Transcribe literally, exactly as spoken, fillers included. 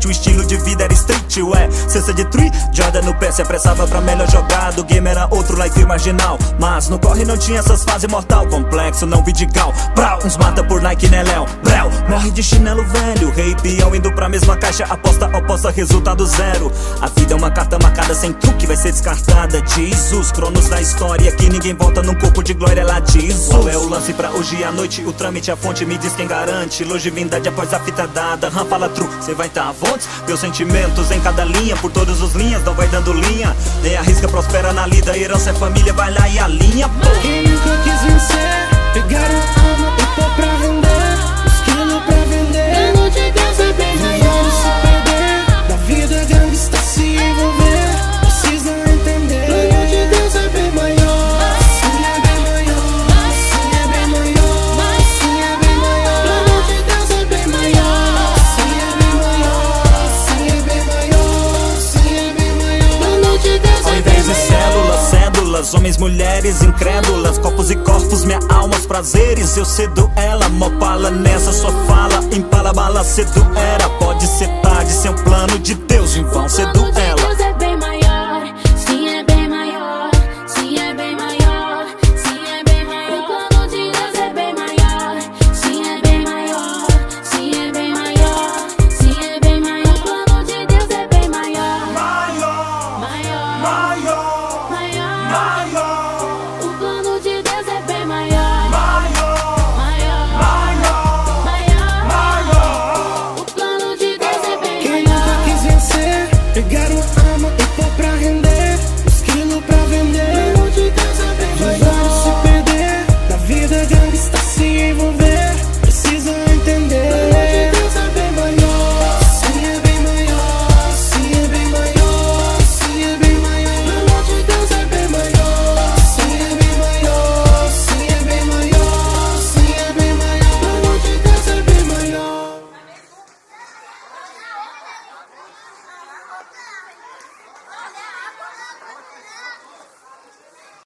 O estilo de vida era street, ué. Cesta de tree, Jordan no pé, se apressava pra melhor jogado. O game era outro, life marginal. Mas no corre não tinha essas fases mortal. Complexo, não vidigal. Brau, uns mata por Nike, né, Léo? Brau, morre de chinelo velho. Rei peão indo pra mesma caixa. Aposta oposta, resultado zero. A vida é uma carta marcada sem truque, vai ser descartada. Jesus, cronos da história, que ninguém volta num corpo de glória, lá diz. Qual é o lance pra hoje à noite? O trâmite, a fonte, me diz quem garante. Longevidade após a fita dada. Ram fala true, cê vai tá avontes. Meus sentimentos em cada linha, por todas as linhas, não vai dando linha. Nem arrisca, prospera na lida. Herança é família, vai lá e alinha, pô. Quem nunca quis vencer, pegaram a alma e pôr pra vender. Esquilo pra vender, plano de Deus é bem maior de se perder. Da vida gangsta se envolver, precisam entender. Plano de Deus é bem maior, sim é bem maior, sim é bem maior, sim é bem maior. Plano de Deus é bem maior, sim é bem maior, sim é bem maior, sim é bem maior. Plano de Deus Ao é bem invés de maior. células, cédulas, homens, mulheres incrédulas, corpos e corpos, minha alma, os prazeres, eu cedo ela. Mopala nessa sua fala, empala bala, cedo era. Pode ser